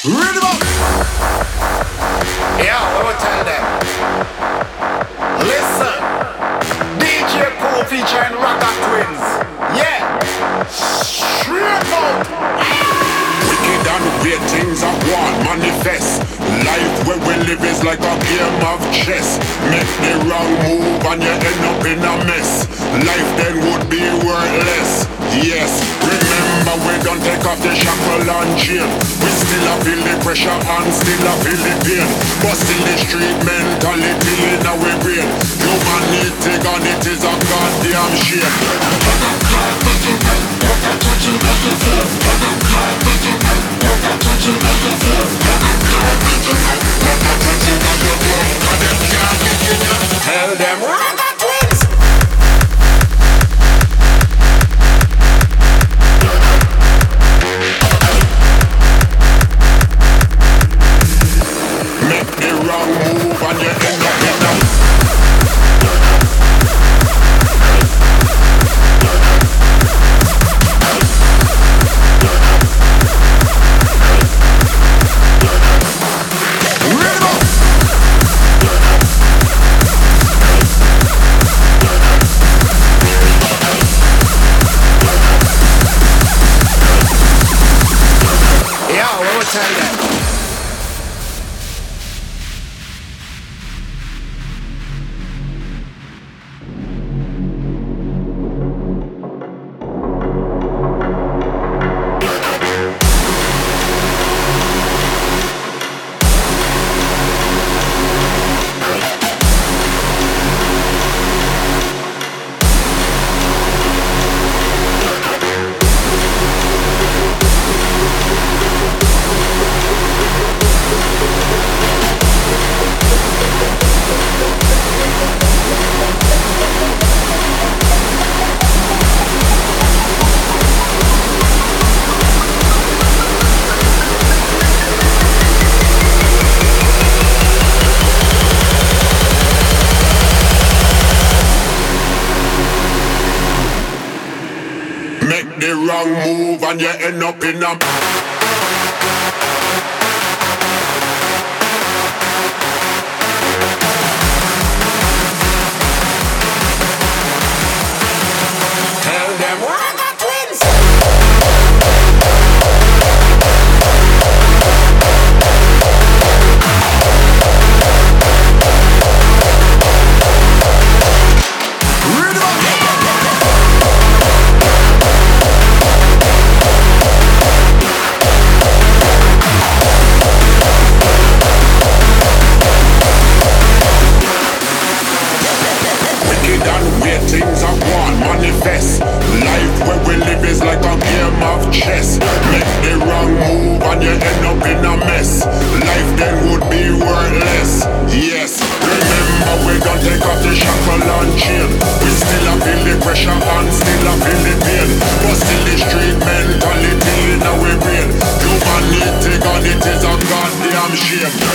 Read them up. Yeah, what we tell them? Listen, DJ Pooh featuring Rocker Twins. Yeah, straight out. Wicked and weird things I want manifest. Life where we live is like a game of chess. Make the wrong move and you end up in a mess. Life then would be worthless. Yes, remember we don't take off the shackle and chain. We still a feel the pressure and still a feel the pain. But still the street mentality in our brain. Humanity and it is a goddamn shame. Tell them Rocker Twins. Make the wrong move and you end up in a move and you end up in a tell them Rocker Twins. Things I want manifest. Life where we live is like a game of chess. Make the wrong move and you end up in a mess. Life then would be worthless. Yes, remember we don't take off the shackle and chain. We still a feel the pressure and still a feel the pain. But still the street mentality in our brain. Humanity and it is a goddamn shame.